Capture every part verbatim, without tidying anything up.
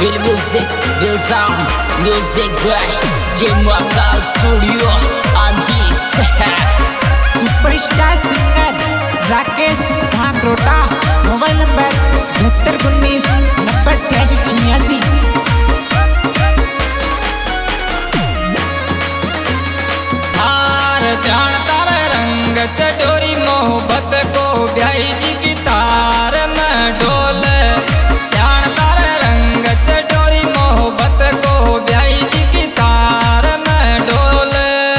Will Music, Will Sound, Music by Jim Wakal Studio on this. Superstar singer Rakesh Bhangrota. Mobile number बहत्तर उन्नीस नब्बे अठासी छियासी। हार जान तार रंग चडोरी मोहब्बत को ब्याई जी की तार में डोल। जान तार रंग चडोरी मोहब्बत को ब्याई जी की तार में डोल।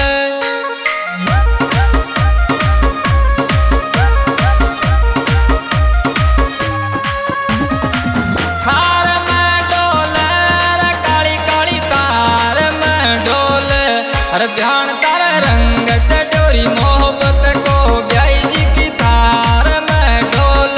थार में डोल काली काली तार में डोल। हर ध्यान तार रंग चडोरी मोहब्बत को ब्याई जी की तार में डोल।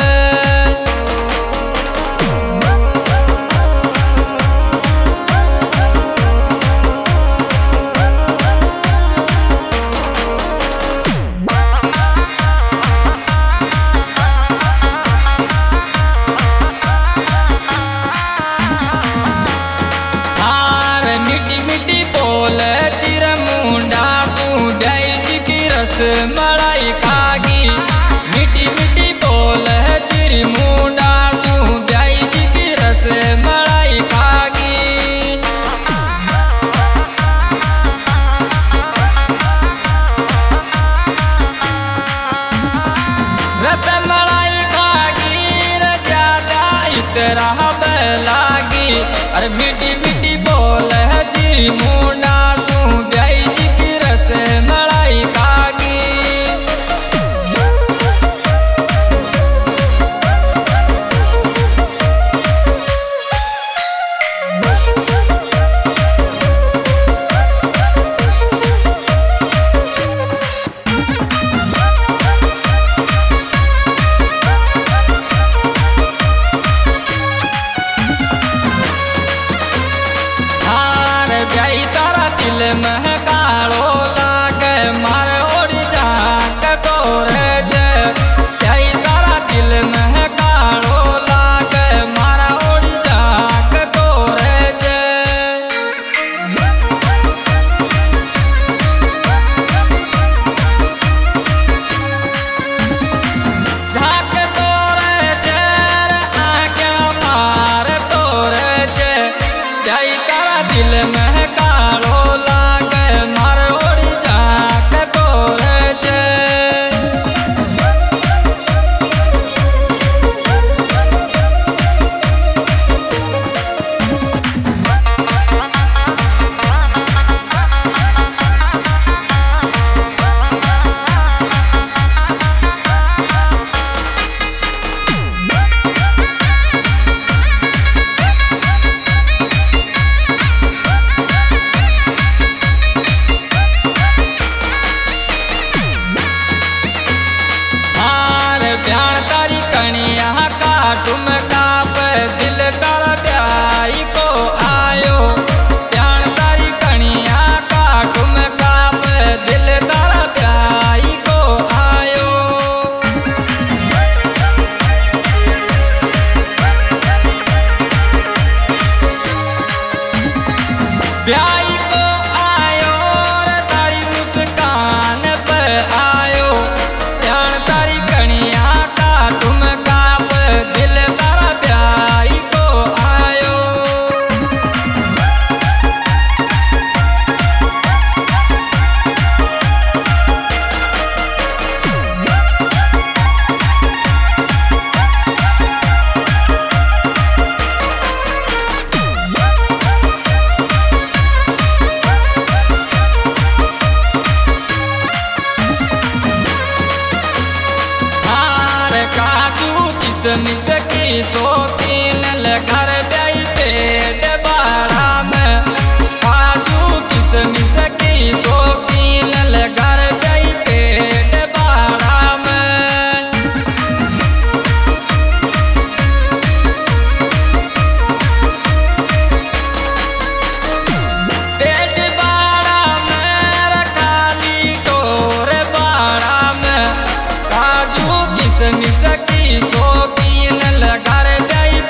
हार मिट्टी मिट्टी बोल चिर मुंडा सू ब्याई जी की रस मलाई खागी। मिट्टी मिट्टी बोल चिर मुंडा सू ब्याई जी की रस मलाई खागी। रस मलाई खागी रे ज्यादा इतरा लागी। अरे मिट्टी मिट्टी बोल है जी मुंडा सू ब्याई जी की रस मलाई खागी। हार ब्याई तारा दिल में कालो लागे मार ओड़ी झाक तोरे जे। ब्याई तारा दिल में कालो लागे मार ओड़ी झाक तोरे जे। झाक तोरे जे रे आके मार तोरे जे। ब्याई तारा दिल में कालो लागे मार ओड़ी झाक तोरे जे। हार प्यार तारी कणिया काटुम काप दिल तारा ब्याई को आयो। प्यार तारी कणिया काटुम काप दिल तारा ब्याई को आयो। ब्याई को आयो रे तारी मुस्कान पे आयो। प्यार तारी कणिया काटुम काप दिल तारा ब्याई को आयो। हार काजू किसमिस की शौकीन घर ब्याई पेट बाड़ा में। काजू किसमिस की शौकीन घर ब्याई पेट बाड़ा में। पेट बाड़ा में रखाली डोर बाड़ा में। काजू किसमिस की शौकीन घर ब्याई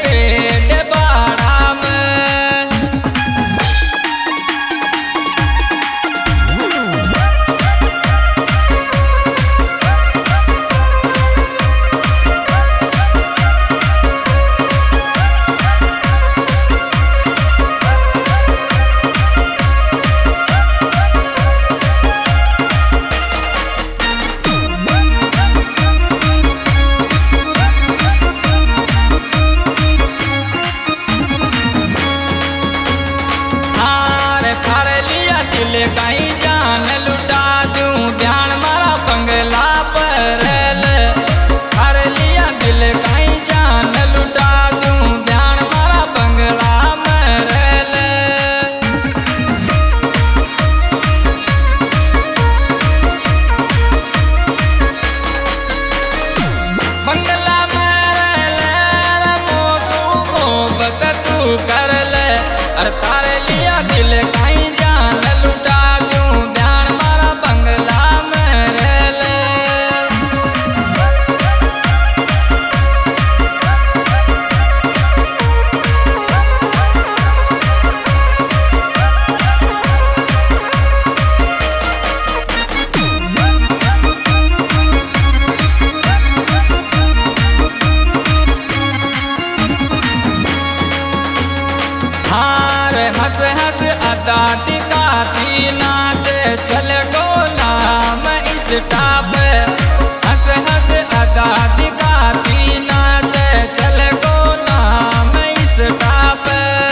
हंस हंस अदा दिखाती नाचे चले गोलाम इस टाप हंस हंस अदा दिखाती नाचे चले गोलाम इस टाप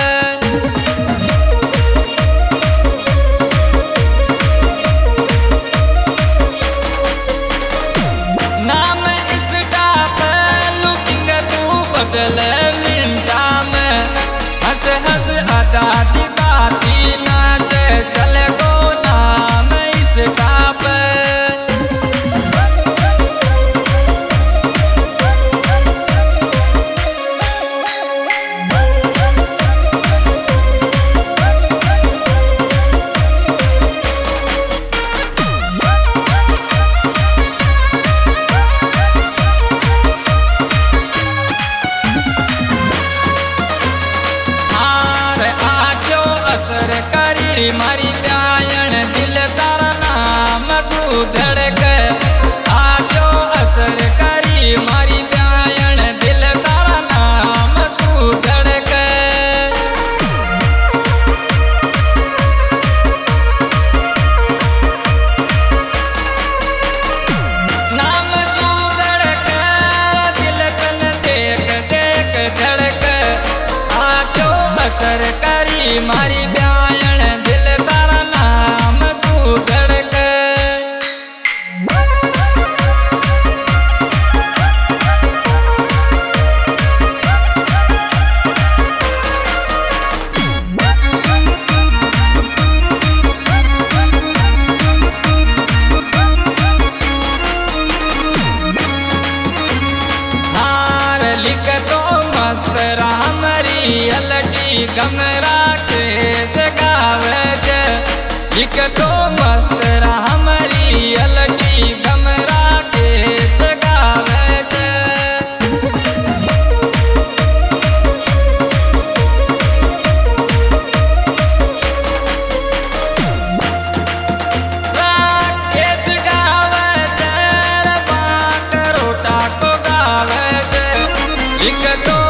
नाम इस टाप लुकिंग तू बदले मिनटा में हंस हंस अदा दिखाती नाचे चले गोलाम इस टाप असर करी मारी प्यायण दिल तारा नाम सुधड़क आजो असर करी मारी प्यायण दिल तारा नाम सुधड़क नाम सुधड़क दिल तन देख देख धड़क आजो असर करी मारी ब्यायण दिल तारा नाम तू धड़क हार लिख तो मस्त रामरी अलटी गमरा के सगावे जे लिख तो मस्त रामरी अलटी गमरा के सगावे जे राकेश गावे जे बात रोटा को गावे जे लिख तो